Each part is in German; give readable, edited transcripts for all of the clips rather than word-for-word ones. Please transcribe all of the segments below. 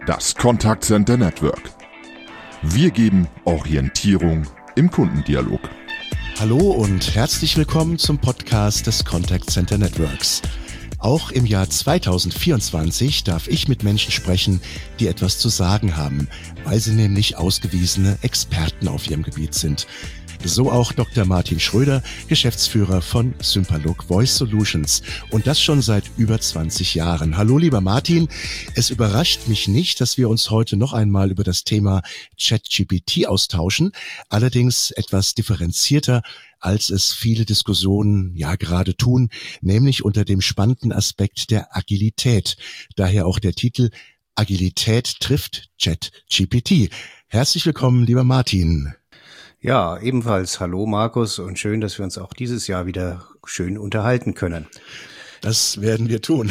Das Contact Center Network. Wir geben Orientierung im Kundendialog. Hallo und herzlich willkommen zum Podcast des Contact Center Networks. Auch im Jahr 2024 darf ich mit Menschen sprechen, die etwas zu sagen haben, weil sie nämlich ausgewiesene Experten auf ihrem Gebiet sind. So auch Dr. Martin Schröder, Geschäftsführer von Sympalog Voice Solutions und das schon seit über 20 Jahren. Hallo lieber Martin, es überrascht mich nicht, dass wir uns heute noch einmal über das Thema ChatGPT austauschen, allerdings etwas differenzierter, als es viele Diskussionen ja gerade tun, nämlich unter dem spannenden Aspekt der Agilität. Daher auch der Titel Agilität trifft ChatGPT. Herzlich willkommen, lieber Martin. Ja, ebenfalls hallo Markus und schön, dass wir uns auch dieses Jahr wieder schön unterhalten können. Das werden wir tun.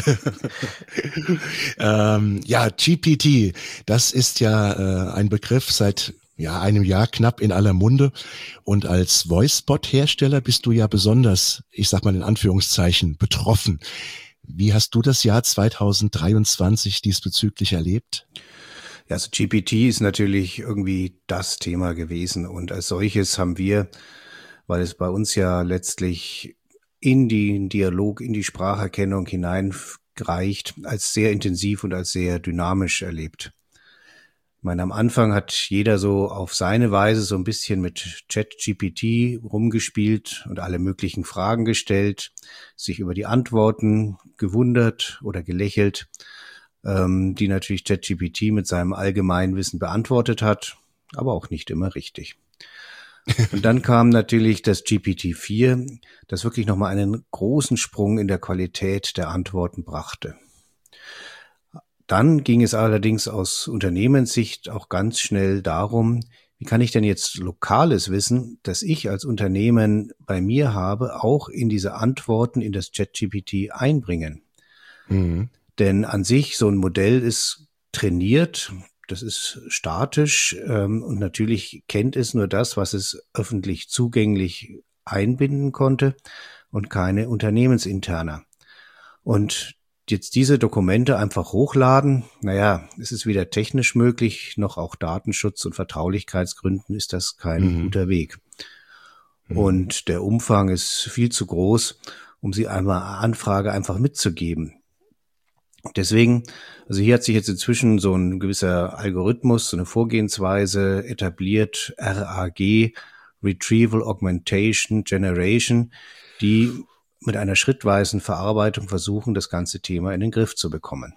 Ja, GPT, das ist ja ein Begriff seit einem Jahr knapp in aller Munde und als Voicebot-Hersteller bist du ja besonders, ich sag mal in Anführungszeichen, betroffen. Wie hast du das Jahr 2023 diesbezüglich erlebt? Ja, also GPT ist natürlich irgendwie das Thema gewesen und als solches haben wir, weil es bei uns ja letztlich in den Dialog, in die Spracherkennung hineinreicht, als sehr intensiv und als sehr dynamisch erlebt. Ich meine, am Anfang hat jeder so auf seine Weise so ein bisschen mit ChatGPT rumgespielt und alle möglichen Fragen gestellt, sich über die Antworten gewundert oder gelächelt, die natürlich ChatGPT mit seinem Allgemeinwissen beantwortet hat, aber auch nicht immer richtig. Und dann kam natürlich das GPT-4, das wirklich nochmal einen großen Sprung in der Qualität der Antworten brachte. Dann ging es allerdings aus Unternehmenssicht auch ganz schnell darum, wie kann ich denn jetzt lokales Wissen, das ich als Unternehmen bei mir habe, auch in diese Antworten in das ChatGPT einbringen? Mhm. Denn an sich, so ein Modell ist trainiert, das ist statisch und natürlich kennt es nur das, was es öffentlich zugänglich einbinden konnte und keine Unternehmensinterner. Und jetzt diese Dokumente einfach hochladen, es ist weder technisch möglich, noch auch Datenschutz- und Vertraulichkeitsgründen ist das kein guter Weg. Und der Umfang ist viel zu groß, um sie einmal Anfrage einfach mitzugeben. Deswegen, also hier hat sich jetzt inzwischen so ein gewisser Algorithmus, so eine Vorgehensweise etabliert, RAG, Retrieval Augmentation Generation, die mit einer schrittweisen Verarbeitung versuchen, das ganze Thema in den Griff zu bekommen.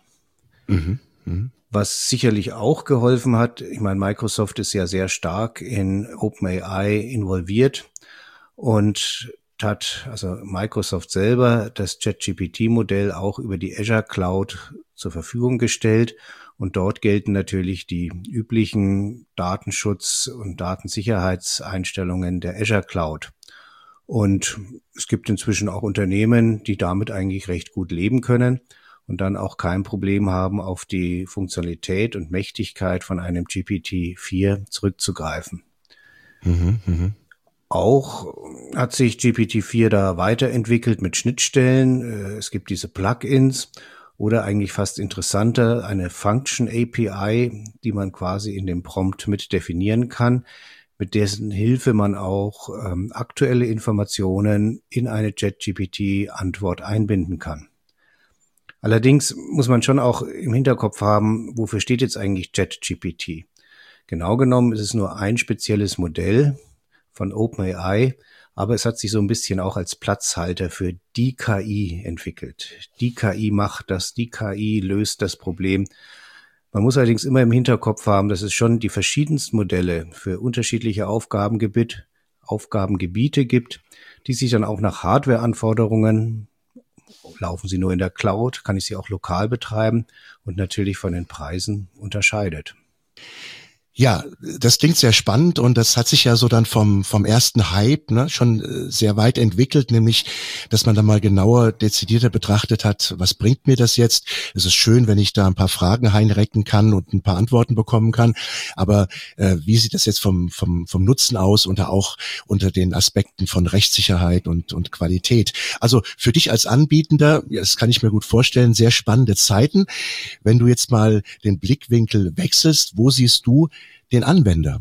Was sicherlich auch geholfen hat, ich meine, Microsoft ist ja sehr stark in OpenAI involviert und hat also Microsoft selber das ChatGPT-Modell auch über die Azure Cloud zur Verfügung gestellt und dort gelten natürlich die üblichen Datenschutz- und Datensicherheitseinstellungen der Azure Cloud. Und es gibt inzwischen auch Unternehmen, die damit eigentlich recht gut leben können und dann auch kein Problem haben, auf die Funktionalität und Mächtigkeit von einem GPT-4 zurückzugreifen. Auch hat sich GPT-4 da weiterentwickelt mit Schnittstellen. Es gibt diese Plugins oder eigentlich fast interessanter eine Function API, die man quasi in dem Prompt mit definieren kann, mit dessen Hilfe man auch aktuelle Informationen in eine ChatGPT-Antwort einbinden kann. Allerdings muss man schon auch im Hinterkopf haben, wofür steht jetzt eigentlich ChatGPT? Genau genommen ist es nur ein spezielles Modell von OpenAI, aber es hat sich so ein bisschen auch als Platzhalter für die KI entwickelt. Die KI macht das, die KI löst das Problem. Man muss allerdings immer im Hinterkopf haben, dass es schon die verschiedensten Modelle für unterschiedliche Aufgabengebiete gibt, die sich dann auch nach Hardwareanforderungen, laufen sie nur in der Cloud, kann ich sie auch lokal betreiben und natürlich von den Preisen unterscheidet. Ja, das klingt sehr spannend und das hat sich ja so dann vom ersten Hype schon sehr weit entwickelt, nämlich, dass man dann mal genauer, dezidierter betrachtet hat, was bringt mir das jetzt? Es ist schön, wenn ich da ein paar Fragen reinrecken kann und ein paar Antworten bekommen kann, aber wie sieht das jetzt vom Nutzen aus und auch unter den Aspekten von Rechtssicherheit und Qualität? Also für dich als Anbietender, ja, das kann ich mir gut vorstellen, sehr spannende Zeiten. Wenn du jetzt mal den Blickwinkel wechselst, wo siehst du den Anwender?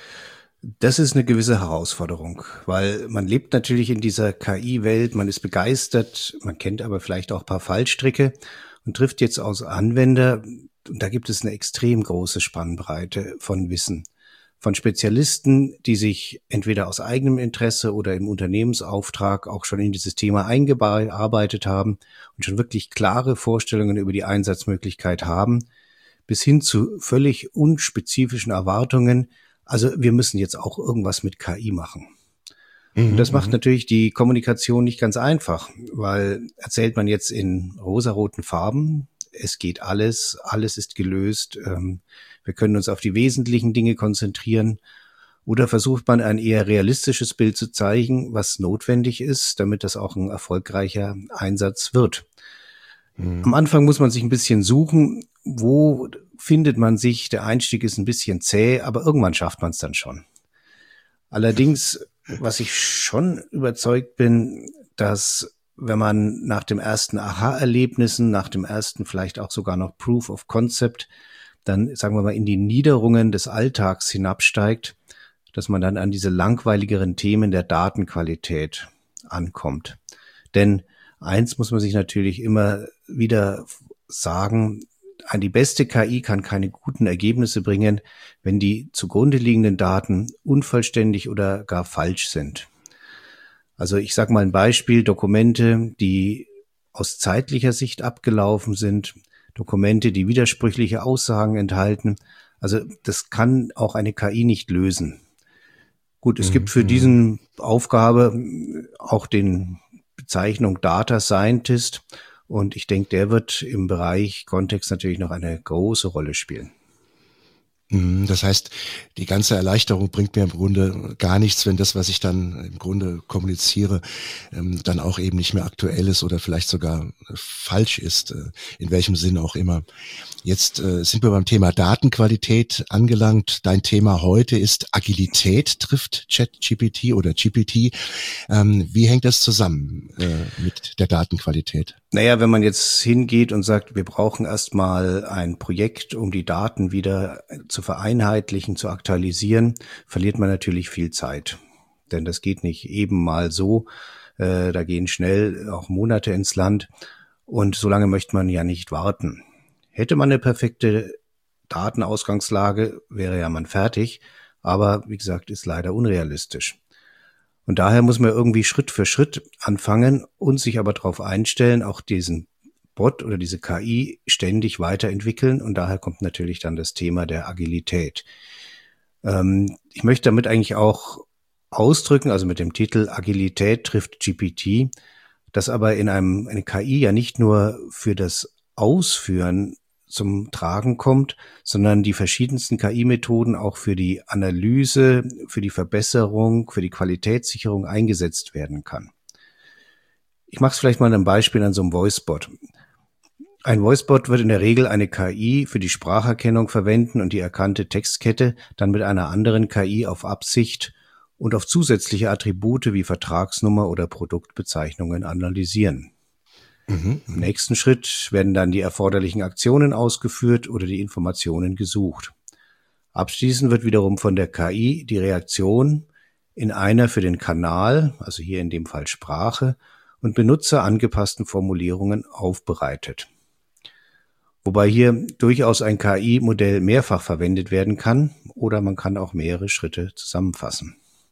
Das ist eine gewisse Herausforderung, weil man lebt natürlich in dieser KI-Welt, man ist begeistert, man kennt aber vielleicht auch ein paar Fallstricke und trifft jetzt aus Anwender, und da gibt es eine extrem große Spannbreite von Wissen. Von Spezialisten, die sich entweder aus eigenem Interesse oder im Unternehmensauftrag auch schon in dieses Thema eingearbeitet haben und schon wirklich klare Vorstellungen über die Einsatzmöglichkeit haben, bis hin zu völlig unspezifischen Erwartungen. Also wir müssen jetzt auch irgendwas mit KI machen. Und das macht natürlich die Kommunikation nicht ganz einfach, weil erzählt man jetzt in rosaroten Farben, es geht alles ist gelöst, wir können uns auf die wesentlichen Dinge konzentrieren, oder versucht man ein eher realistisches Bild zu zeigen, was notwendig ist, damit das auch ein erfolgreicher Einsatz wird. Am Anfang muss man sich ein bisschen suchen, wo findet man sich, der Einstieg ist ein bisschen zäh, aber irgendwann schafft man es dann schon. Allerdings, was ich schon überzeugt bin, dass wenn man nach dem ersten Aha-Erlebnissen, nach dem ersten vielleicht auch sogar noch Proof of Concept, dann sagen wir mal in die Niederungen des Alltags hinabsteigt, dass man dann an diese langweiligeren Themen der Datenqualität ankommt. Denn eins muss man sich natürlich immer wieder sagen, die beste KI kann keine guten Ergebnisse bringen, wenn die zugrunde liegenden Daten unvollständig oder gar falsch sind. Also ich sage mal ein Beispiel, Dokumente, die aus zeitlicher Sicht abgelaufen sind, Dokumente, die widersprüchliche Aussagen enthalten. Also das kann auch eine KI nicht lösen. Gut, es gibt für diesen Aufgabe auch den Bezeichnung Data Scientist. Und ich denke, der wird im Bereich Kontext natürlich noch eine große Rolle spielen. Das heißt, die ganze Erleichterung bringt mir im Grunde gar nichts, wenn das, was ich dann im Grunde kommuniziere, dann auch eben nicht mehr aktuell ist oder vielleicht sogar falsch ist, in welchem Sinn auch immer. Jetzt sind wir beim Thema Datenqualität angelangt. Dein Thema heute ist Agilität, trifft ChatGPT oder GPT. Wie hängt das zusammen mit der Datenqualität? Naja, wenn man jetzt hingeht und sagt, wir brauchen erstmal ein Projekt, um die Daten wieder zu vereinheitlichen, zu aktualisieren, verliert man natürlich viel Zeit. Denn das geht nicht eben mal so. Da gehen schnell auch Monate ins Land. Und so lange möchte man ja nicht warten. Hätte man eine perfekte Datenausgangslage, wäre ja man fertig. Aber wie gesagt, ist leider unrealistisch. Und daher muss man irgendwie Schritt für Schritt anfangen und sich aber darauf einstellen, auch diesen Bot oder diese KI ständig weiterentwickeln. Und daher kommt natürlich dann das Thema der Agilität. Ich möchte damit eigentlich auch ausdrücken, also mit dem Titel Agilität trifft GPT, dass aber in eine KI ja nicht nur für das Ausführen zum Tragen kommt, sondern die verschiedensten KI-Methoden auch für die Analyse, für die Verbesserung, für die Qualitätssicherung eingesetzt werden kann. Ich mache es vielleicht mal ein Beispiel an so einem Voicebot. Ein Voicebot wird in der Regel eine KI für die Spracherkennung verwenden und die erkannte Textkette dann mit einer anderen KI auf Absicht und auf zusätzliche Attribute wie Vertragsnummer oder Produktbezeichnungen analysieren. Im nächsten Schritt werden dann die erforderlichen Aktionen ausgeführt oder die Informationen gesucht. Abschließend wird wiederum von der KI die Reaktion in einer für den Kanal, also hier in dem Fall Sprache, und Benutzer angepassten Formulierungen aufbereitet. Wobei hier durchaus ein KI-Modell mehrfach verwendet werden kann oder man kann auch mehrere Schritte zusammenfassen.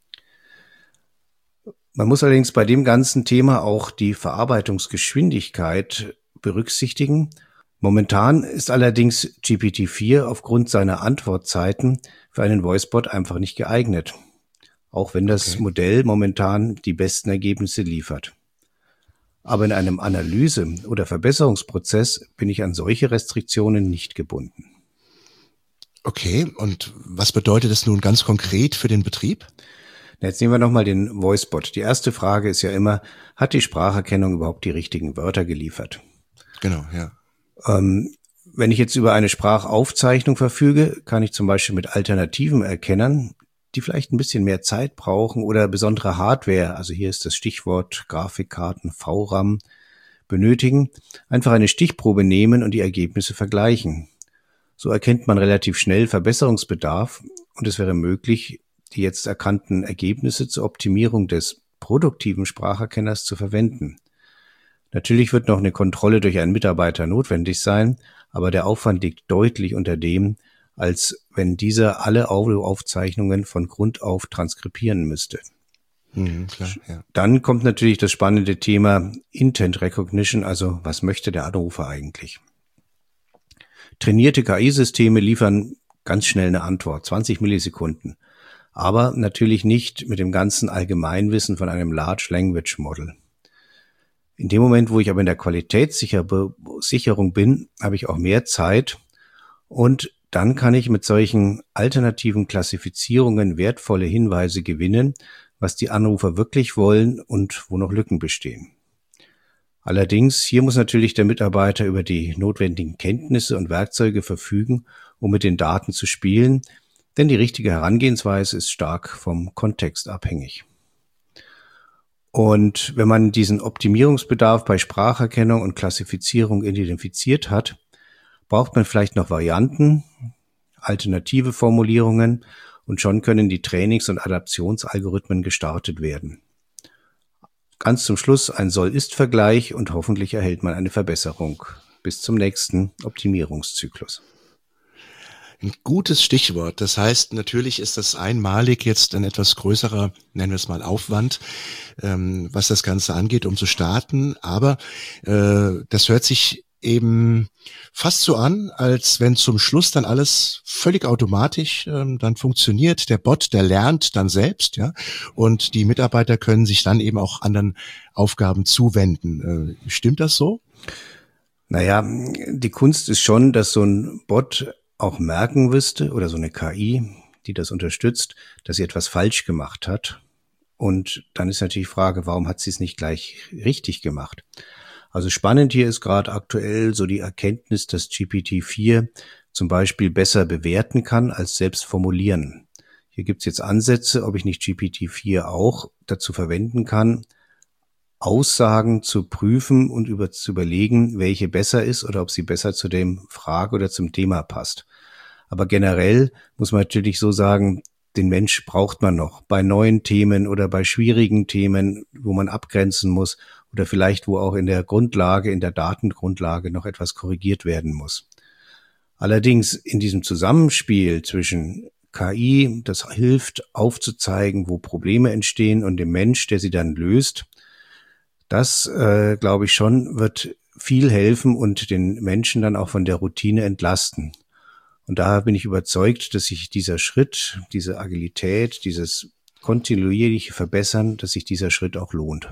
Man muss allerdings bei dem ganzen Thema auch die Verarbeitungsgeschwindigkeit berücksichtigen. Momentan ist allerdings GPT-4 aufgrund seiner Antwortzeiten für einen Voicebot einfach nicht geeignet, auch wenn das Modell momentan die besten Ergebnisse liefert. Aber in einem Analyse- oder Verbesserungsprozess bin ich an solche Restriktionen nicht gebunden. Okay, und was bedeutet das nun ganz konkret für den Betrieb? Jetzt nehmen wir nochmal den VoiceBot. Die erste Frage ist ja immer, hat die Spracherkennung überhaupt die richtigen Wörter geliefert? Genau, ja. Wenn ich jetzt über eine Sprachaufzeichnung verfüge, kann ich zum Beispiel mit alternativen Erkennern, die vielleicht ein bisschen mehr Zeit brauchen oder besondere Hardware, also hier ist das Stichwort Grafikkarten, VRAM, benötigen, einfach eine Stichprobe nehmen und die Ergebnisse vergleichen. So erkennt man relativ schnell Verbesserungsbedarf und es wäre möglich, die jetzt erkannten Ergebnisse zur Optimierung des produktiven Spracherkenners zu verwenden. Natürlich wird noch eine Kontrolle durch einen Mitarbeiter notwendig sein, aber der Aufwand liegt deutlich unter dem, als wenn dieser alle Audioaufzeichnungen von Grund auf transkribieren müsste. Klar, ja. Dann kommt natürlich das spannende Thema Intent Recognition, also was möchte der Anrufer eigentlich? Trainierte KI-Systeme liefern ganz schnell eine Antwort, 20 Millisekunden, aber natürlich nicht mit dem ganzen Allgemeinwissen von einem Large Language Model. In dem Moment, wo ich aber in der Qualitätssicherung bin, habe ich auch mehr Zeit und dann kann ich mit solchen alternativen Klassifizierungen wertvolle Hinweise gewinnen, was die Anrufer wirklich wollen und wo noch Lücken bestehen. Allerdings, hier muss natürlich der Mitarbeiter über die notwendigen Kenntnisse und Werkzeuge verfügen, um mit den Daten zu spielen, denn die richtige Herangehensweise ist stark vom Kontext abhängig. Und wenn man diesen Optimierungsbedarf bei Spracherkennung und Klassifizierung identifiziert hat, braucht man vielleicht noch Varianten, alternative Formulierungen und schon können die Trainings- und Adaptionsalgorithmen gestartet werden. Ganz zum Schluss ein Soll-Ist-Vergleich und hoffentlich erhält man eine Verbesserung. Bis zum nächsten Optimierungszyklus. Ein gutes Stichwort. Das heißt, natürlich ist das einmalig jetzt ein etwas größerer, nennen wir es mal, Aufwand, was das Ganze angeht, um zu starten. Aber das hört sich eben fast so an, als wenn zum Schluss dann alles völlig automatisch dann funktioniert. Der Bot, der lernt dann selbst, ja, und die Mitarbeiter können sich dann eben auch anderen Aufgaben zuwenden. Stimmt das so? Naja, die Kunst ist schon, dass so ein Bot auch merken müsste oder so eine KI, die das unterstützt, dass sie etwas falsch gemacht hat. Und dann ist natürlich die Frage, warum hat sie es nicht gleich richtig gemacht? Also spannend hier ist gerade aktuell so die Erkenntnis, dass GPT-4 zum Beispiel besser bewerten kann als selbst formulieren. Hier gibt es jetzt Ansätze, ob ich nicht GPT-4 auch dazu verwenden kann, Aussagen zu prüfen und zu überlegen, welche besser ist oder ob sie besser zu dem Frage oder zum Thema passt. Aber generell muss man natürlich so sagen, den Mensch braucht man noch bei neuen Themen oder bei schwierigen Themen, wo man abgrenzen muss oder vielleicht wo auch in der Grundlage, in der Datengrundlage noch etwas korrigiert werden muss. Allerdings in diesem Zusammenspiel zwischen KI, das hilft aufzuzeigen, wo Probleme entstehen, und dem Mensch, der sie dann löst, das, glaube ich schon, wird viel helfen und den Menschen dann auch von der Routine entlasten. Und daher bin ich überzeugt, dass sich dieser Schritt, diese Agilität, dieses kontinuierliche Verbessern, dass sich dieser Schritt auch lohnt.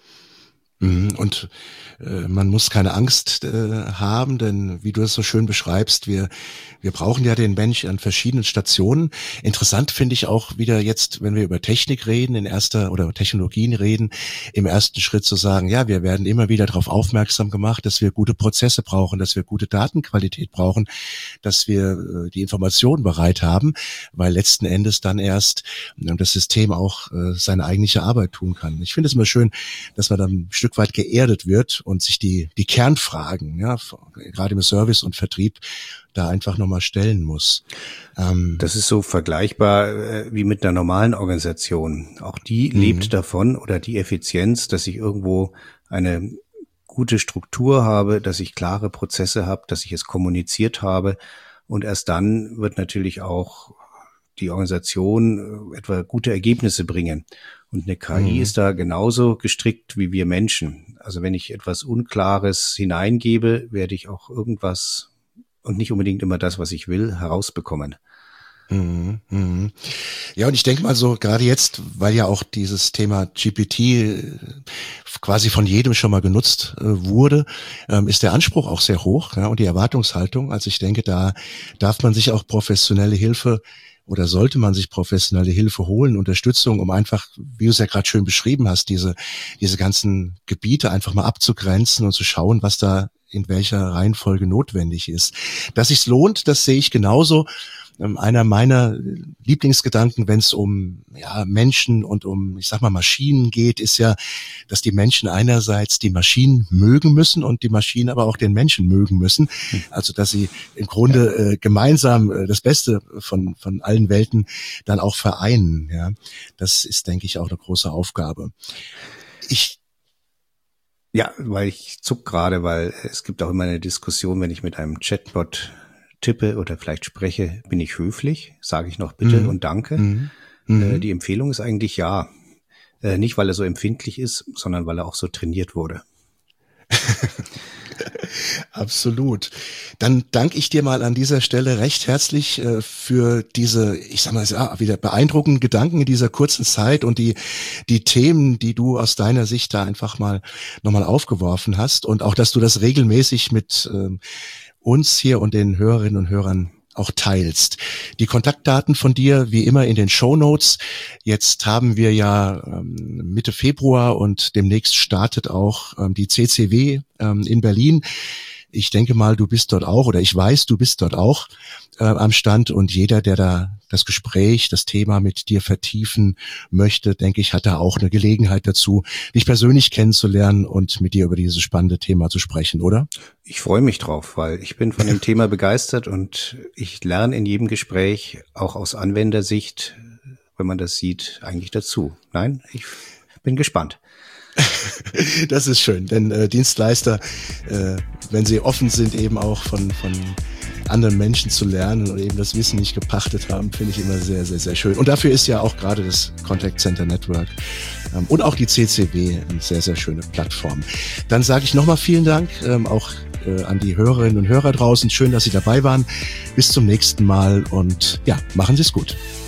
Und man muss keine Angst haben, denn wie du es so schön beschreibst, wir brauchen ja den Mensch an verschiedenen Stationen. Interessant finde ich auch wieder jetzt, wenn wir über Technik reden, oder Technologien reden, im ersten Schritt zu sagen, ja, wir werden immer wieder darauf aufmerksam gemacht, dass wir gute Prozesse brauchen, dass wir gute Datenqualität brauchen, dass wir die Informationen bereit haben, weil letzten Endes dann erst das System auch seine eigentliche Arbeit tun kann. Ich finde es immer schön, dass man dann ein Stück weit geerdet wird und sich die Kernfragen, ja, gerade im Service und Vertrieb, da einfach nochmal stellen muss. Das ist so vergleichbar wie mit einer normalen Organisation. Auch die lebt davon, oder die Effizienz, dass ich irgendwo eine gute Struktur habe, dass ich klare Prozesse habe, dass ich es kommuniziert habe, und erst dann wird natürlich auch die Organisation etwa gute Ergebnisse bringen. Und eine KI ist da genauso gestrickt wie wir Menschen. Also wenn ich etwas Unklares hineingebe, werde ich auch irgendwas und nicht unbedingt immer das, was ich will, herausbekommen. Ja, und ich denke mal so, gerade jetzt, weil ja auch dieses Thema GPT quasi von jedem schon mal genutzt wurde, ist der Anspruch auch sehr hoch, ja, und die Erwartungshaltung. Also ich denke, da darf man sich auch professionelle Hilfe oder sollte man sich professionelle Hilfe holen, Unterstützung, um einfach, wie du es ja gerade schön beschrieben hast, diese ganzen Gebiete einfach mal abzugrenzen und zu schauen, was da in welcher Reihenfolge notwendig ist. Dass sich's lohnt, das sehe ich genauso. Einer meiner Lieblingsgedanken, wenn es um Menschen und um, ich sag mal, Maschinen geht, ist ja, dass die Menschen einerseits die Maschinen mögen müssen und die Maschinen aber auch den Menschen mögen müssen. Also dass sie im Grunde gemeinsam das Beste von allen Welten dann auch vereinen. Ja, das ist, denke ich, auch eine große Aufgabe. Ja, weil ich zuck gerade, weil es gibt auch immer eine Diskussion, wenn ich mit einem Chatbot tippe oder vielleicht spreche, bin ich höflich, sage ich noch bitte und danke. Die Empfehlung ist eigentlich ja. Nicht, weil er so empfindlich ist, sondern weil er auch so trainiert wurde. Absolut. Dann danke ich dir mal an dieser Stelle recht herzlich für diese, ich sag mal, wieder beeindruckenden Gedanken in dieser kurzen Zeit und die Themen, die du aus deiner Sicht da einfach mal nochmal aufgeworfen hast und auch, dass du das regelmäßig mit uns hier und den Hörerinnen und Hörern auch teilst. Die Kontaktdaten von dir wie immer in den Shownotes. Jetzt haben wir ja Mitte Februar und demnächst startet auch die CCW in Berlin. Ich denke mal, du bist dort auch, oder ich weiß, du bist dort auch am Stand, und jeder, der da das Gespräch, das Thema mit dir vertiefen möchte, denke ich, hat da auch eine Gelegenheit dazu, dich persönlich kennenzulernen und mit dir über dieses spannende Thema zu sprechen, oder? Ich freue mich drauf, weil ich bin von dem Thema begeistert und ich lerne in jedem Gespräch, auch aus Anwendersicht, wenn man das sieht, eigentlich dazu. Nein, ich bin gespannt. Das ist schön, denn Dienstleister, wenn sie offen sind, eben auch von anderen Menschen zu lernen und eben das Wissen nicht gepachtet haben, finde ich immer sehr, sehr, sehr schön. Und dafür ist ja auch gerade das Contact Center Network und auch die CCW eine sehr, sehr schöne Plattform. Dann sage ich nochmal vielen Dank, auch an die Hörerinnen und Hörer draußen. Schön, dass Sie dabei waren. Bis zum nächsten Mal und ja, machen Sie es gut.